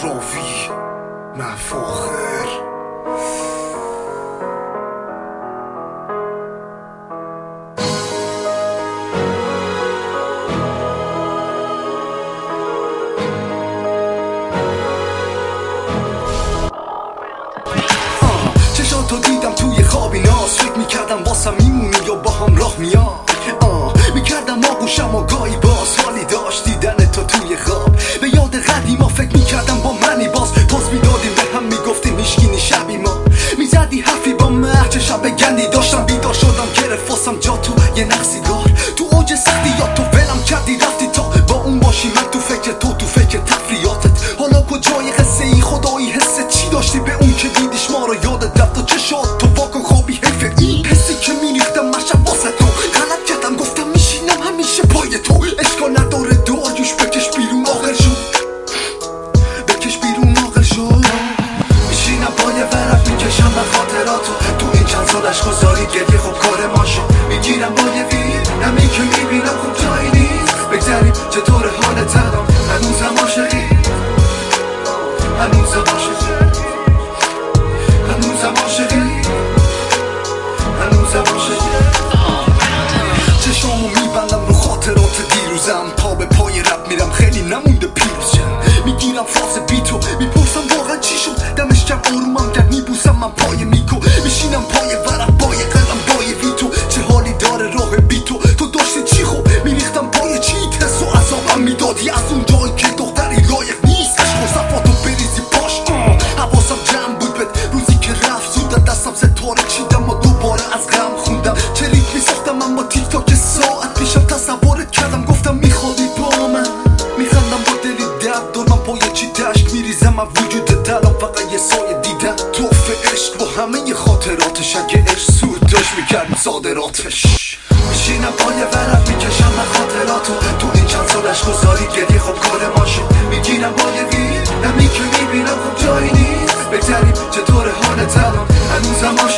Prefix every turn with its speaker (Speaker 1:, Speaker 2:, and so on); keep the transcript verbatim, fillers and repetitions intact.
Speaker 1: راوی مفاخر چشاتو دیدم توی خوابی ناز، فکر میکردم واسم میمونی یا با هم راه میاد. میکردم آغوشم و گاهی باز حالی داشت دیدن تو توی خواب. به یاد قدیما فکر میکردم با منی باز پاس میدادیم به هم میگفتیم میشکینی شبی ما میزدی حرفی با من چه شب گندی داشتم بیدار شدم گرفت واسم جا تو یه نقصیگار. تو اوج سختی یا تو ولم کردی رفتی تا با اون باشی من تو فکر تو تو فکر تفریاتت. حالا کجای قصه ای خدایی حس چی داشتی به اون که دیدیش ما رو یادت رفت و چه شد تو واکن خوابی حیف این حسی که میریختم مشب واسه تو غلط کردم گفتم میشینم همیشه پای تو. اشکال نداره داریوش بکش بیرون آخر شد بکش بیرون آخر شد. میشینم پای ورق میکشم به خاطراتو تو این چند سال اشخاصاری گریه خب کار ما شد. میگیرم با یه ویر نمی که میبینم خوب جایی نیست. بگذاریم چطور حالت الان هنوزم عاشقی هنوزم عاشقی هنوزم عاشقی هنوزم عاشقی. چشامو میبندم رو خاطرات دیروزم پا به پای رب میرم خیلی نمونده پیروزم. میگیرم فاز بیتو میپرسم واقعا چی شد دمش کم آرومم کرد میبوسم من پای میکو. میشینم پای ورق پای قلم پای ویتو چه حالی داره راه بیتو تو داشتی چی خوب میریختم پای چی ترس و عذابم میدادی از اون جایی که دختری لایق نیست. عشق و صفاتو بریزی باش حواسم جمع بود بد روزی که رفت زود دستم ستاره چیدم و دوباره از غم خوندم. چه ریتمی ساختم اما تیک تاک ساعت پیشم تصورت کردم گفتم میخوابی با من. میخندم با دلی درد دارم پای چی دشک میریزم از وجود دلم فقط یه سایه دیدن. توفه عشق با همه ی خاطراتش اگه عشق سود داشت میکردیم صادراتش. میشینم پای ورق میکشم من خاطراتو تو این چند سال عشق‌گذاری گریه خب کار ما شد. میگیرم با یه ویر نمی که میبینم خب جایی نیست. بگذاریم چطور حالت الان هنوزم